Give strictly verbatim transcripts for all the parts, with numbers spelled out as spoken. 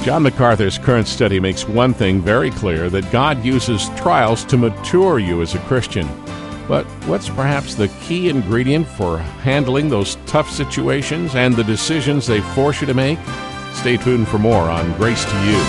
John MacArthur's current study makes one thing very clear, that God uses trials to mature you as a Christian. But what's perhaps the key ingredient for handling those tough situations and the decisions they force you to make? Stay tuned for more on Grace to You.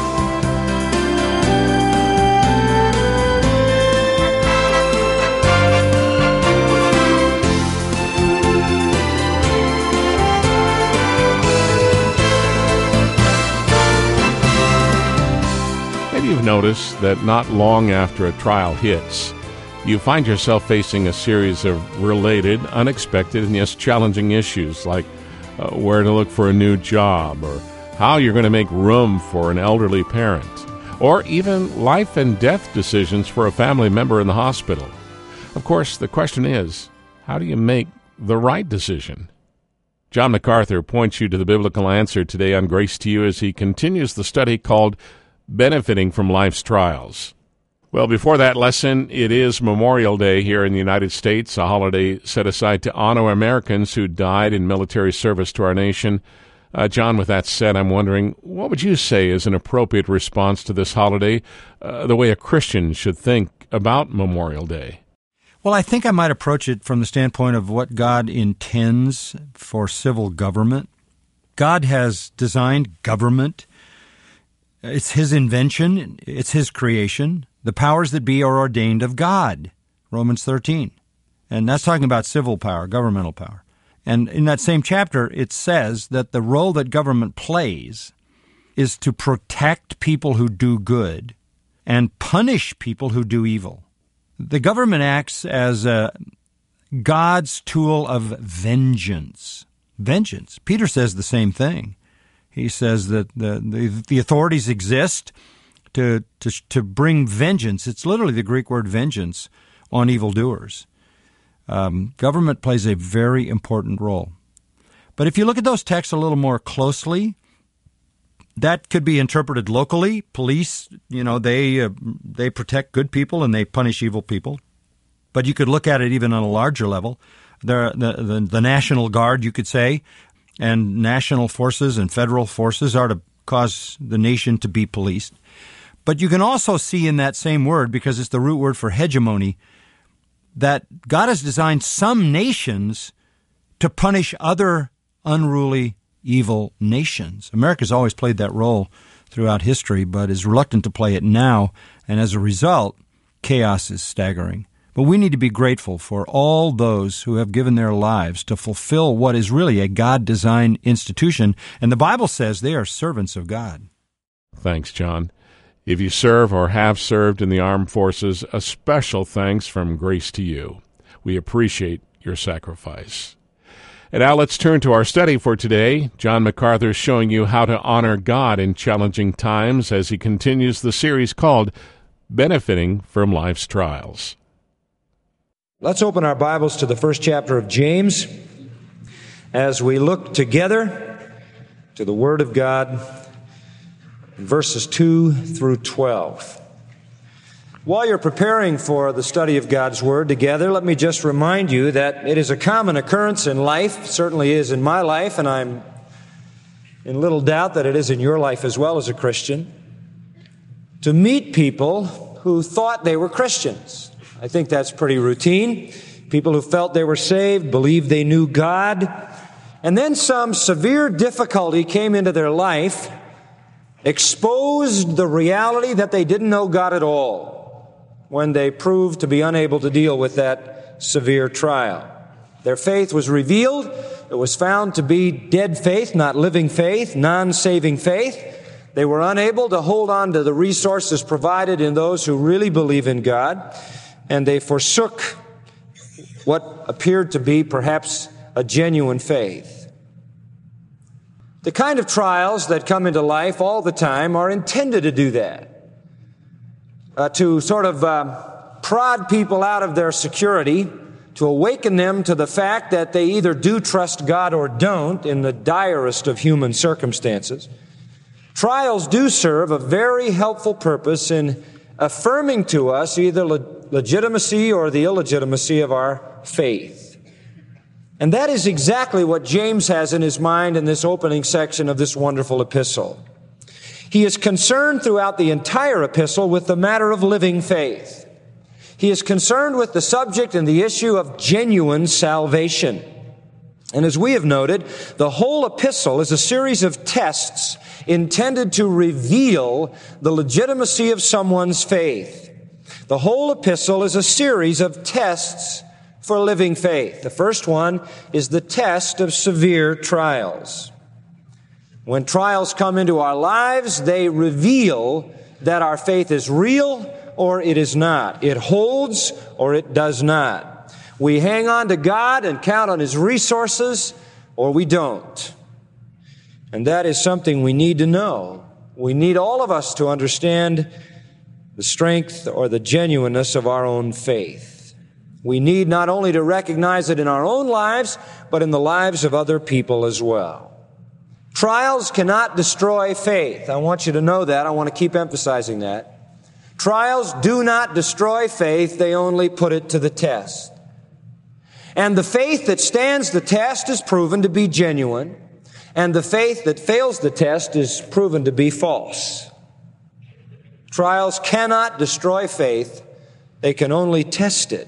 Maybe you've noticed that not long after a trial hits, you find yourself facing a series of related, unexpected, and yes, challenging issues like uh, where to look for a new job, or how you're going to make room for an elderly parent, or even life and death decisions for a family member in the hospital. Of course, the question is, how do you make the right decision? John MacArthur points you to the biblical answer today on Grace to You as he continues the study called Benefiting from Life's Trials. Well, before that lesson, it is Memorial Day here in the United States, a holiday set aside to honor Americans who died in military service to our nation. Uh, John, with that said, I'm wondering, what would you say is an appropriate response to this holiday, uh, the way a Christian should think about Memorial Day? Well, I think I might approach it from the standpoint of what God intends for civil government. God has designed government. It's His invention. It's His creation. The powers that be are ordained of God, Romans thirteen. And that's talking about civil power, governmental power. And in that same chapter, it says that the role that government plays is to protect people who do good and punish people who do evil. The government acts as a God's tool of vengeance. Vengeance. Peter says the same thing. He says that the, the, the authorities exist To, to to bring vengeance. It's literally the Greek word vengeance on evildoers. Um, government plays a very important role. But if you look at those texts a little more closely, that could be interpreted locally. Police, you know, they uh, they protect good people and they punish evil people. But you could look at it even on a larger level. The the the, the National Guard, you could say, and national forces and federal forces are to cause the nation to be policed. But you can also see in that same word, because it's the root word for hegemony, that God has designed some nations to punish other unruly, evil nations. America's always played that role throughout history, but is reluctant to play it now, and as a result, chaos is staggering. But we need to be grateful for all those who have given their lives to fulfill what is really a God-designed institution, and the Bible says they are servants of God. Thanks, John. If you serve or have served in the armed forces, a special thanks from Grace to You. We appreciate your sacrifice. And now let's turn to our study for today. John MacArthur is showing you how to honor God in challenging times as he continues the series called Benefiting from Life's Trials. Let's open our Bibles to the first chapter of James as we look together to the Word of God, verses two through twelve. While you're preparing for the study of God's Word together, let me just remind you that it is a common occurrence in life, certainly is in my life, and I'm in little doubt that it is in your life as well as a Christian, to meet people who thought they were Christians. I think that's pretty routine. People who felt they were saved, believed they knew God, and then some severe difficulty came into their life, exposed the reality that they didn't know God at all when they proved to be unable to deal with that severe trial. Their faith was revealed. It was found to be dead faith, not living faith, non-saving faith. They were unable to hold on to the resources provided in those who really believe in God, and they forsook what appeared to be perhaps a genuine faith. The kind of trials that come into life all the time are intended to do that, uh, to sort of uh, prod people out of their security, to awaken them to the fact that they either do trust God or don't in the direst of human circumstances. Trials do serve a very helpful purpose in affirming to us either le- legitimacy or the illegitimacy of our faith. And that is exactly what James has in his mind in this opening section of this wonderful epistle. He is concerned throughout the entire epistle with the matter of living faith. He is concerned with the subject and the issue of genuine salvation. And as we have noted, the whole epistle is a series of tests intended to reveal the legitimacy of someone's faith. The whole epistle is a series of tests for living faith. The first one is the test of severe trials. When trials come into our lives, they reveal that our faith is real or it is not. It holds or it does not. We hang on to God and count on His resources, or we don't. And that is something we need to know. We need all of us to understand the strength or the genuineness of our own faith. We need not only to recognize it in our own lives, but in the lives of other people as well. Trials cannot destroy faith. I want you to know that. I want to keep emphasizing that. Trials do not destroy faith. They only put it to the test. And the faith that stands the test is proven to be genuine, and the faith that fails the test is proven to be false. Trials cannot destroy faith. They can only test it.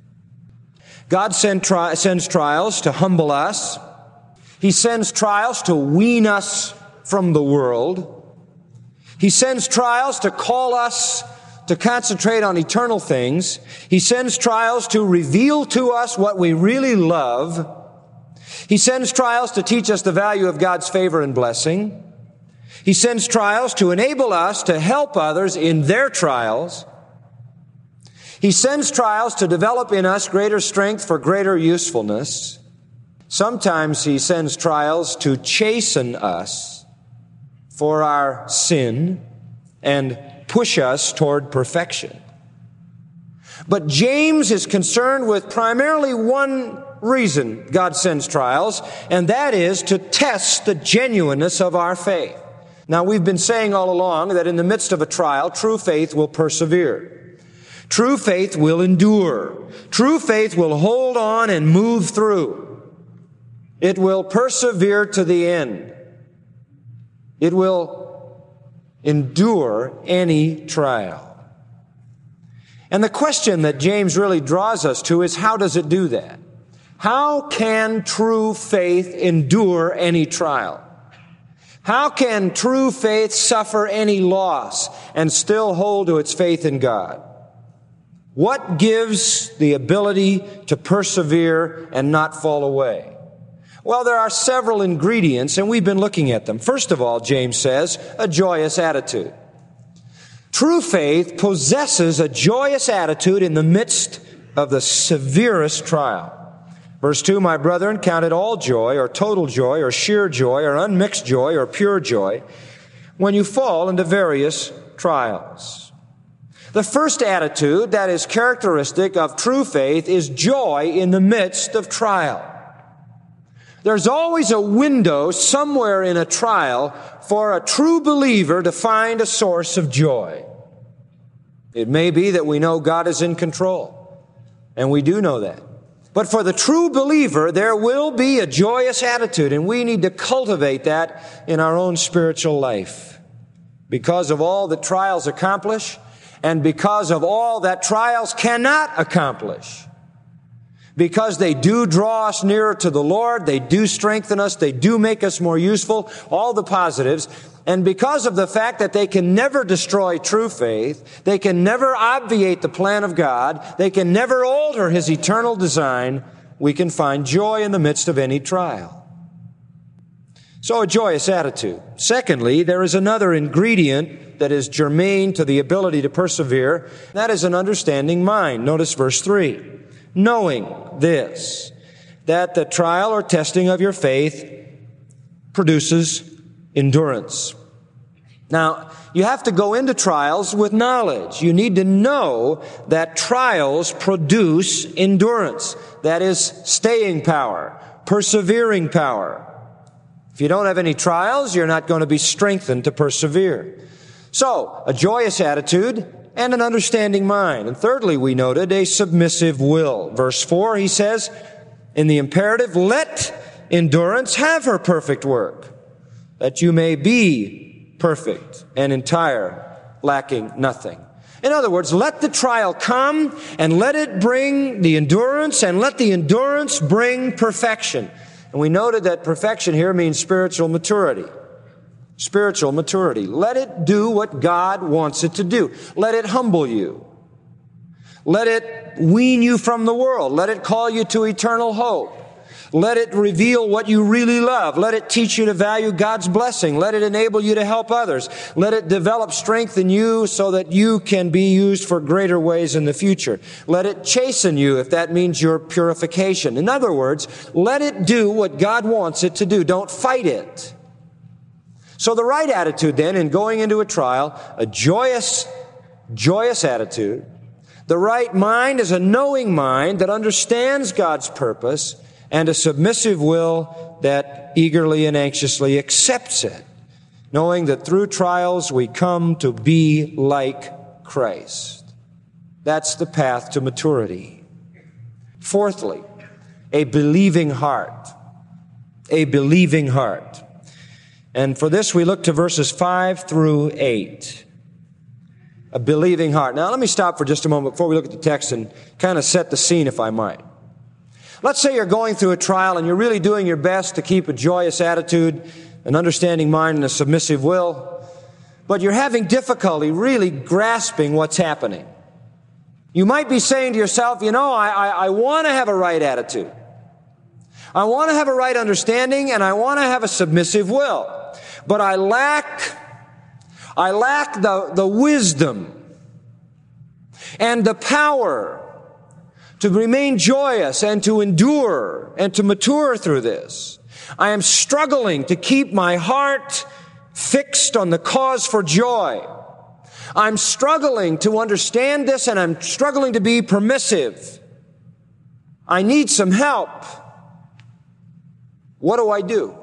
God send tri- sends trials to humble us. He sends trials to wean us from the world. He sends trials to call us to concentrate on eternal things. He sends trials to reveal to us what we really love. He sends trials to teach us the value of God's favor and blessing. He sends trials to enable us to help others in their trials. He sends trials to develop in us greater strength for greater usefulness. Sometimes He sends trials to chasten us for our sin and push us toward perfection. But James is concerned with primarily one reason God sends trials, and that is to test the genuineness of our faith. Now, we've been saying all along that in the midst of a trial, true faith will persevere. True faith will endure. True faith will hold on and move through. It will persevere to the end. It will endure any trial. And the question that James really draws us to is, how does it do that? How can true faith endure any trial? How can true faith suffer any loss and still hold to its faith in God? What gives the ability to persevere and not fall away? Well, there are several ingredients, and we've been looking at them. First of all, James says, a joyous attitude. True faith possesses a joyous attitude in the midst of the severest trial. Verse two, my brethren, count it all joy, or total joy, or sheer joy, or unmixed joy, or pure joy, when you fall into various trials. The first attitude that is characteristic of true faith is joy in the midst of trial. There's always a window somewhere in a trial for a true believer to find a source of joy. It may be that we know God is in control, and we do know that. But for the true believer, there will be a joyous attitude, and we need to cultivate that in our own spiritual life. Because of all that trials accomplish, and because of all that trials cannot accomplish. Because they do draw us nearer to the Lord, they do strengthen us, they do make us more useful, all the positives. And because of the fact that they can never destroy true faith, they can never obviate the plan of God, they can never alter His eternal design, we can find joy in the midst of any trial. So a joyous attitude. Secondly, there is another ingredient that is germane to the ability to persevere. That is an understanding mind. Notice verse three. Knowing this, that the trial or testing of your faith produces endurance. Now, you have to go into trials with knowledge. You need to know that trials produce endurance. That is staying power, persevering power. If you don't have any trials, you're not going to be strengthened to persevere. So, a joyous attitude and an understanding mind. And thirdly, we noted a submissive will. Verse four, he says, in the imperative, let endurance have her perfect work, that you may be perfect and entire, lacking nothing. In other words, let the trial come and let it bring the endurance and let the endurance bring perfection. And we noted that perfection here means spiritual maturity. Spiritual maturity. Let it do what God wants it to do. Let it humble you. Let it wean you from the world. Let it call you to eternal hope. Let it reveal what you really love. Let it teach you to value God's blessing. Let it enable you to help others. Let it develop strength in you so that you can be used for greater ways in the future. Let it chasten you if that means your purification. In other words, let it do what God wants it to do. Don't fight it. So the right attitude then in going into a trial, a joyous, joyous attitude. The right mind is a knowing mind that understands God's purpose, and a submissive will that eagerly and anxiously accepts it, knowing that through trials we come to be like Christ. That's the path to maturity. Fourthly, a believing heart. A believing heart. And for this we look to verses five through eight. A believing heart. Now let me stop for just a moment before we look at the text and kind of set the scene, if I might. Let's say you're going through a trial and you're really doing your best to keep a joyous attitude, an understanding mind, and a submissive will, but you're having difficulty really grasping what's happening. You might be saying to yourself, you know, I, I, I want to have a right attitude. I want to have a right understanding, and I want to have a submissive will. But I lack, I lack the, the wisdom and the power to remain joyous and to endure and to mature through this. I am struggling to keep my heart fixed on the cause for joy. I'm struggling to understand this, and I'm struggling to be permissive. I need some help. What do I do?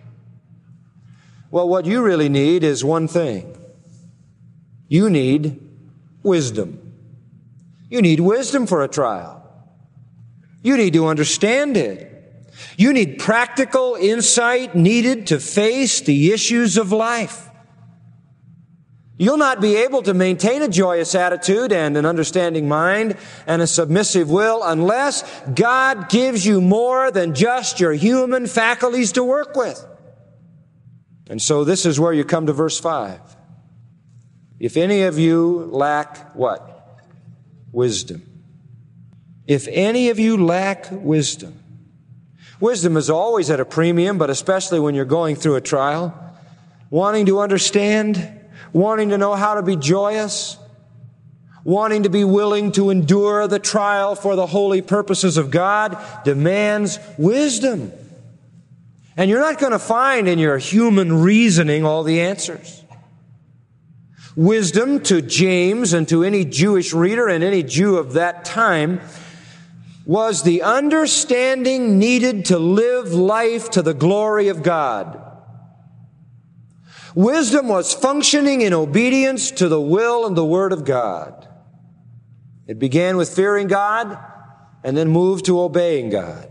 Well, what you really need is one thing. You need wisdom. You need wisdom for a trial. You need to understand it. You need practical insight needed to face the issues of life. You'll not be able to maintain a joyous attitude and an understanding mind and a submissive will unless God gives you more than just your human faculties to work with. And so this is where you come to verse five. If any of you lack what? Wisdom. If any of you lack wisdom. Wisdom is always at a premium, but especially when you're going through a trial. Wanting to understand, wanting to know how to be joyous, wanting to be willing to endure the trial for the holy purposes of God demands wisdom. And you're not going to find in your human reasoning all the answers. Wisdom to James and to any Jewish reader and any Jew of that time was the understanding needed to live life to the glory of God. Wisdom was functioning in obedience to the will and the word of God. It began with fearing God and then moved to obeying God.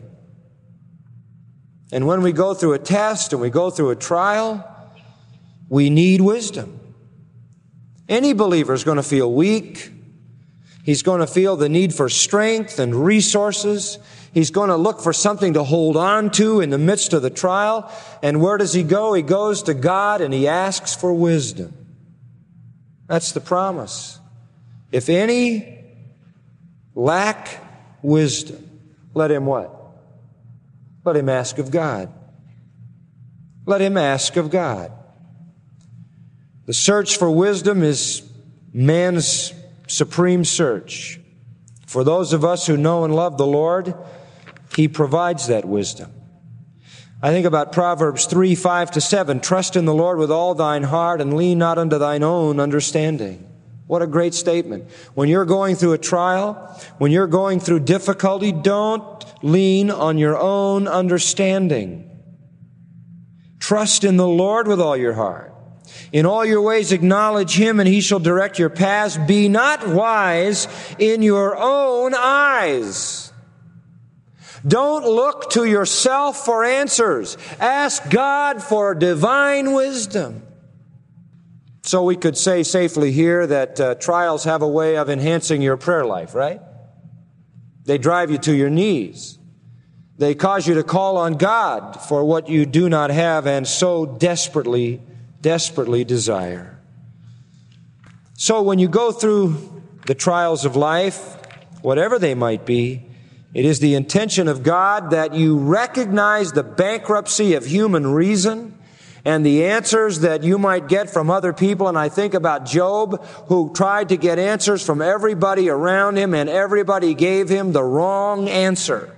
And when we go through a test and we go through a trial, we need wisdom. Any believer is going to feel weak. He's going to feel the need for strength and resources. He's going to look for something to hold on to in the midst of the trial. And where does he go? He goes to God and he asks for wisdom. That's the promise. If any lack wisdom, let him what? Let him ask of God. Let him ask of God. The search for wisdom is man's supreme search. For those of us who know and love the Lord, He provides that wisdom. I think about Proverbs three, five to seven. Trust in the Lord with all thine heart and lean not unto thine own understanding. What a great statement. When you're going through a trial, when you're going through difficulty, don't lean on your own understanding. Trust in the Lord with all your heart. In all your ways acknowledge Him, and He shall direct your paths. Be not wise in your own eyes. Don't look to yourself for answers. Ask God for divine wisdom. So we could say safely here that uh, trials have a way of enhancing your prayer life, right? They drive you to your knees. They cause you to call on God for what you do not have and so desperately, desperately desire. So when you go through the trials of life, whatever they might be, it is the intention of God that you recognize the bankruptcy of human reason and the answers that you might get from other people. And I think about Job, who tried to get answers from everybody around him, and everybody gave him the wrong answer.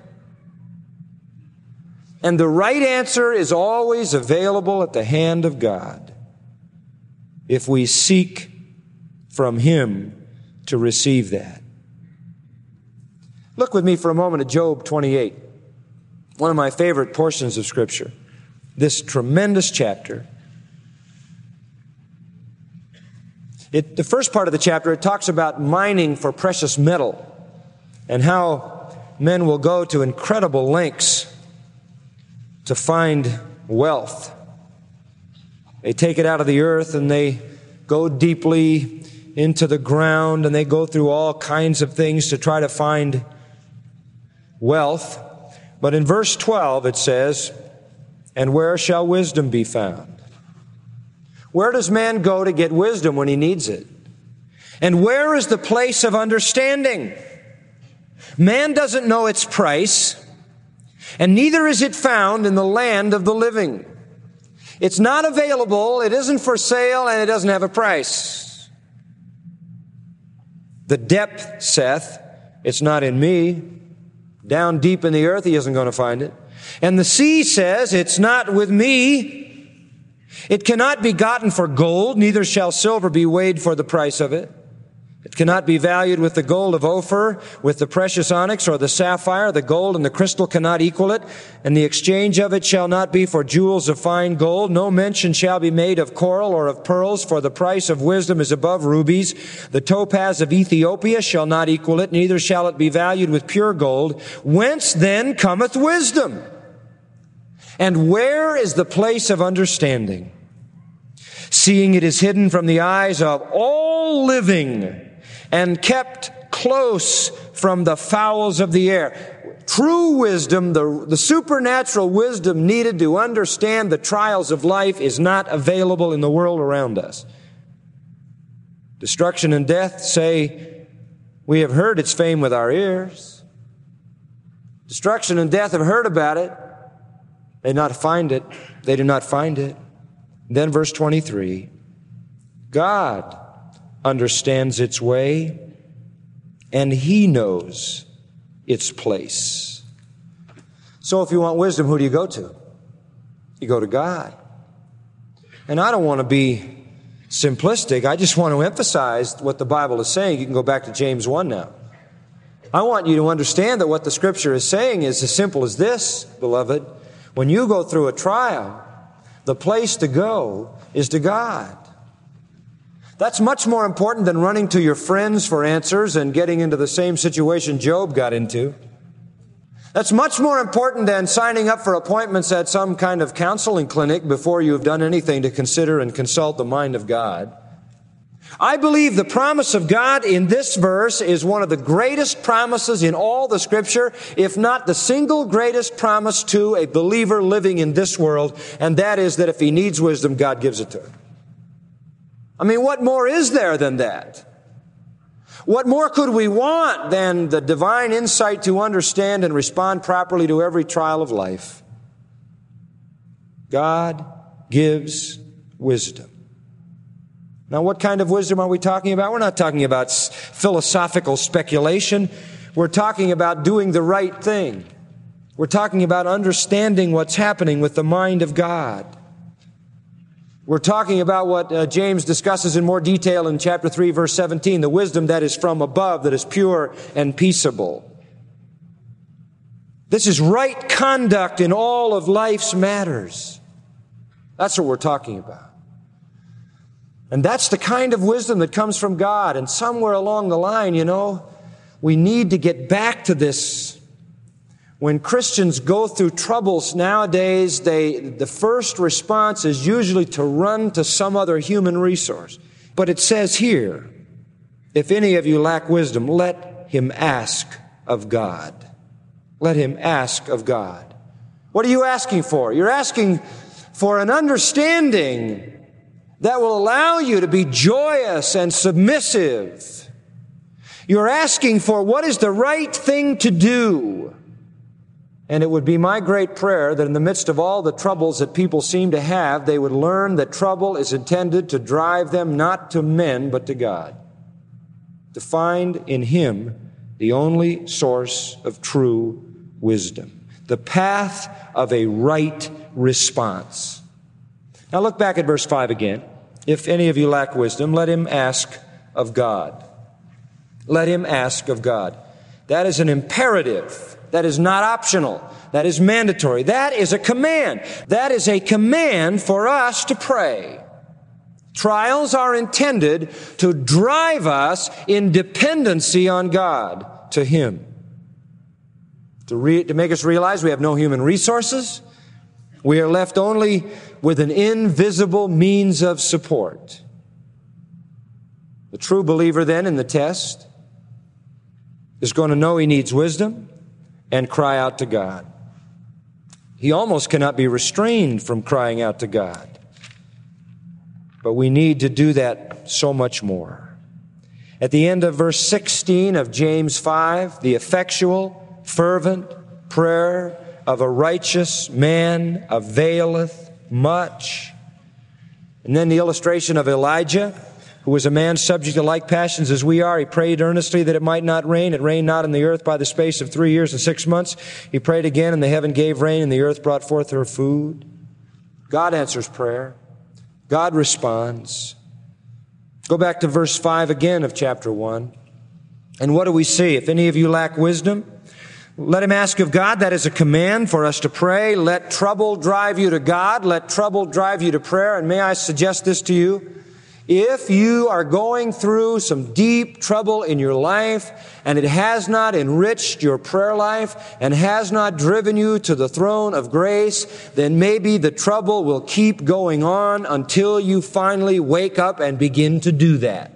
And the right answer is always available at the hand of God if we seek from Him to receive that. Look with me for a moment at Job twenty-eight, one of my favorite portions of Scripture. This tremendous chapter. It, the first part of the chapter, it talks about mining for precious metal and how men will go to incredible lengths to find wealth. They take it out of the earth and they go deeply into the ground and they go through all kinds of things to try to find wealth. But in verse twelve it says, "And where shall wisdom be found?" Where does man go to get wisdom when he needs it? And where is the place of understanding? Man doesn't know its price, and neither is it found in the land of the living. It's not available, it isn't for sale, and it doesn't have a price. The depth saith, "It's not in me." Down deep in the earth, he isn't going to find it. And the sea says, "It's not with me." It cannot be gotten for gold, neither shall silver be weighed for the price of it. It cannot be valued with the gold of Ophir, with the precious onyx or the sapphire. The gold and the crystal cannot equal it, and the exchange of it shall not be for jewels of fine gold. No mention shall be made of coral or of pearls, for the price of wisdom is above rubies. The topaz of Ethiopia shall not equal it, neither shall it be valued with pure gold. Whence then cometh wisdom? And where is the place of understanding? Seeing it is hidden from the eyes of all living and kept close from the fowls of the air. True wisdom, the, the supernatural wisdom needed to understand the trials of life, is not available in the world around us. Destruction and death say, we have heard its fame with our ears. Destruction and death have heard about it. They do not find it. They do not find it. Then verse twenty-three, God understands its way, and He knows its place. So if you want wisdom, who do you go to? You go to God. And I don't want to be simplistic. I just want to emphasize what the Bible is saying. You can go back to James one now. I want you to understand that what the Scripture is saying is as simple as this, beloved. When you go through a trial, the place to go is to God. That's much more important than running to your friends for answers and getting into the same situation Job got into. That's much more important than signing up for appointments at some kind of counseling clinic before you've done anything to consider and consult the mind of God. I believe the promise of God in this verse is one of the greatest promises in all the Scripture, if not the single greatest promise to a believer living in this world, and that is that if he needs wisdom, God gives it to him. I mean, what more is there than that? What more could we want than the divine insight to understand and respond properly to every trial of life? God gives wisdom. Now, what kind of wisdom are we talking about? We're not talking about philosophical speculation. We're talking about doing the right thing. We're talking about understanding what's happening with the mind of God. We're talking about what uh, James discusses in more detail in chapter three, verse seventeen, the wisdom that is from above, that is pure and peaceable. This is right conduct in all of life's matters. That's what we're talking about. And that's the kind of wisdom that comes from God. And somewhere along the line, you know, we need to get back to this When Christians go through troubles nowadays, they, the first response is usually to run to some other human resource. But it says here, if any of you lack wisdom, let him ask of God. Let him ask of God. What are you asking for? You're asking for an understanding that will allow you to be joyous and submissive. You're asking for what is the right thing to do. And it would be my great prayer that in the midst of all the troubles that people seem to have, they would learn that trouble is intended to drive them not to men, but to God. To find in Him the only source of true wisdom. The path of a right response. Now look back at verse five again. If any of you lack wisdom, let him ask of God. Let him ask of God. That is an imperative. That is not optional. That is mandatory. That is a command. That is a command for us to pray. Trials are intended to drive us in dependency on God, to Him. To, re- to make us realize we have no human resources. We are left only with an invisible means of support. The true believer then in the test is going to know he needs wisdom and cry out to God. He almost cannot be restrained from crying out to God. But we need to do that so much more. At the end of verse sixteen of James five, the effectual, fervent prayer of a righteous man availeth much. And then the illustration of Elijah, who was a man subject to like passions as we are. He prayed earnestly that it might not rain. It rained not in the earth by the space of three years and six months. He prayed again, and the heaven gave rain, and the earth brought forth her food. God answers prayer. God responds. Go back to verse five again of chapter one. And what do we see? If any of you lack wisdom, let him ask of God. That is a command for us to pray. Let trouble drive you to God. Let trouble drive you to prayer. And may I suggest this to you? If you are going through some deep trouble in your life and it has not enriched your prayer life and has not driven you to the throne of grace, then maybe the trouble will keep going on until you finally wake up and begin to do that.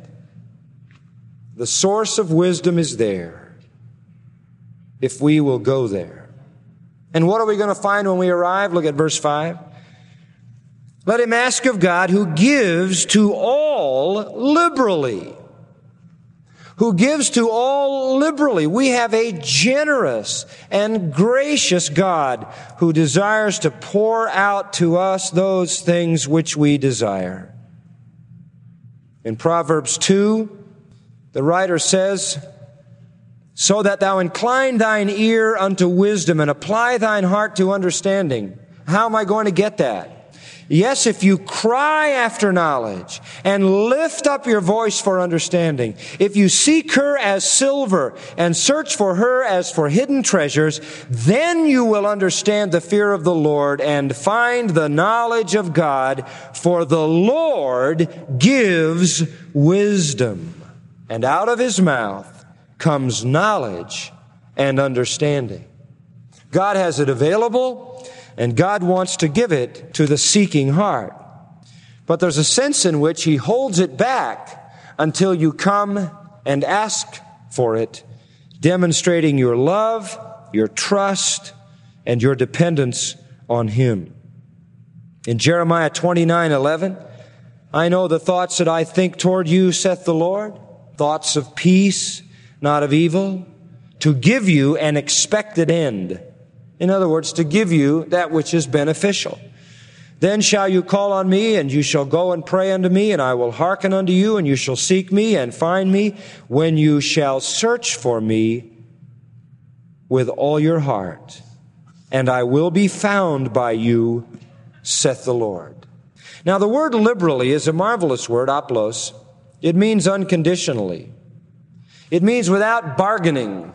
The source of wisdom is there if we will go there. And what are we going to find when we arrive? Look at verse five. Let him ask of God, who gives to all liberally. Who gives to all liberally. We have a generous and gracious God who desires to pour out to us those things which we desire. In Proverbs two, the writer says, so that thou incline thine ear unto wisdom and apply thine heart to understanding. How am I going to get that? Yes, if you cry after knowledge and lift up your voice for understanding, if you seek her as silver and search for her as for hidden treasures, then you will understand the fear of the Lord and find the knowledge of God, for the Lord gives wisdom, and out of His mouth comes knowledge and understanding. God has it available, and God wants to give it to the seeking heart. But there's a sense in which He holds it back until you come and ask for it, demonstrating your love, your trust, and your dependence on Him. In Jeremiah twenty-nine eleven, I know the thoughts that I think toward you, saith the Lord, thoughts of peace, not of evil, to give you an expected end. In other words, to give you that which is beneficial. Then shall you call on me, and you shall go and pray unto me, and I will hearken unto you, and you shall seek me and find me when you shall search for me with all your heart. And I will be found by you, saith the Lord. Now the word liberally is a marvelous word, aplos. It means unconditionally. It means without bargaining.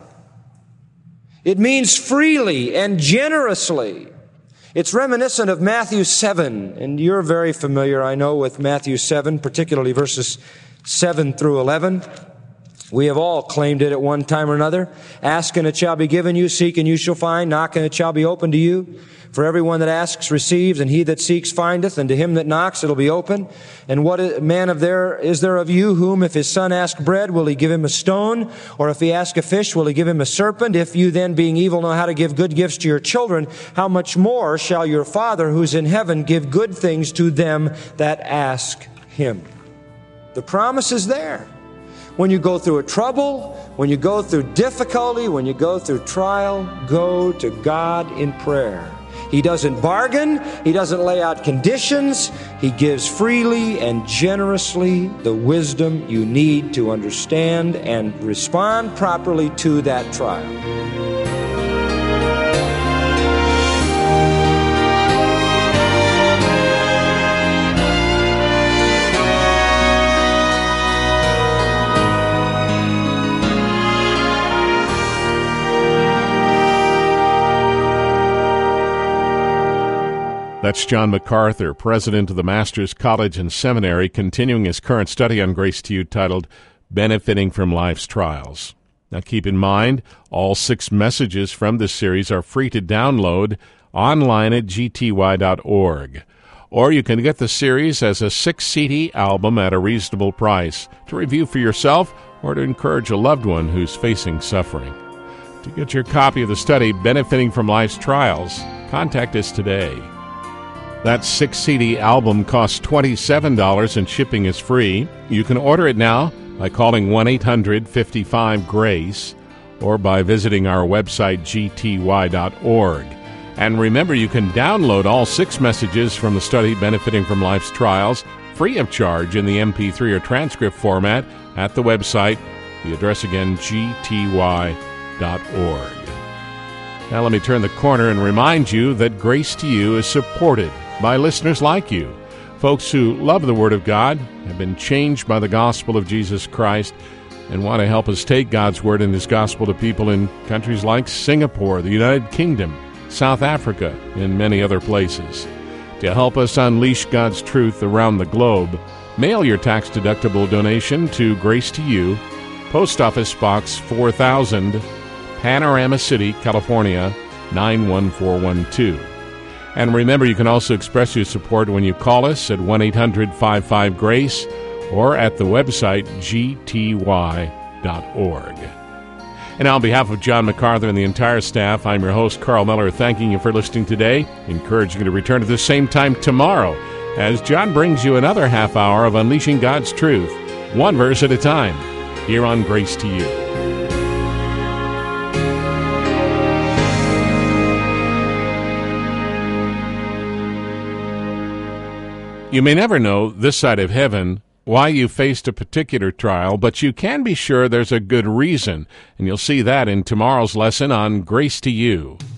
It means freely and generously. It's reminiscent of Matthew seven, and you're very familiar, I know, with Matthew seven, particularly verses seven through eleven. We have all claimed it at one time or another. Ask and it shall be given you. Seek and you shall find. Knock and it shall be opened to you. For everyone that asks receives, and he that seeks findeth, and to him that knocks it'll be open. And what man of there is there of you whom if his son ask bread, will he give him a stone? Or if he ask a fish, will he give him a serpent? If you then, being evil, know how to give good gifts to your children, how much more shall your Father who's in heaven give good things to them that ask him? The promise is there. When you go through a trouble, when you go through difficulty, when you go through trial, go to God in prayer. He doesn't bargain. He doesn't lay out conditions. He gives freely and generously the wisdom you need to understand and respond properly to that trial. That's John MacArthur, president of the Masters College and Seminary, continuing his current study on Grace to You titled Benefiting from Life's Trials. Now keep in mind, all six messages from this series are free to download online at g t y dot org. Or you can get the series as a six-C D album at a reasonable price to review for yourself or to encourage a loved one who's facing suffering. To get your copy of the study, Benefiting from Life's Trials, contact us today. That six-C D album costs twenty-seven dollars and shipping is free. You can order it now by calling one eight hundred fifty-five GRACE or by visiting our website g t y dot org. And remember, you can download all six messages from the study Benefiting from Life's Trials free of charge in the M P three or transcript format at the website. The address again, g t y dot org. Now let me turn the corner and remind you that Grace to You is supported by listeners like you, folks who love the Word of God, have been changed by the gospel of Jesus Christ, and want to help us take God's Word and His gospel to people in countries like Singapore, the United Kingdom, South Africa, and many other places. To help us unleash God's truth around the globe, mail your tax-deductible donation to Grace to You, Post Office Box four thousand, Panorama City, California, nine one four one two. And remember, you can also express your support when you call us at one eight hundred fifty-five GRACE or at the website g t y dot org. And on behalf of John MacArthur and the entire staff, I'm your host, Carl Miller, thanking you for listening today, encouraging you to return at the same time tomorrow as John brings you another half hour of unleashing God's truth, one verse at a time, here on Grace to You. You may never know this side of heaven why you faced a particular trial, but you can be sure there's a good reason, and you'll see that in tomorrow's lesson on Grace to You.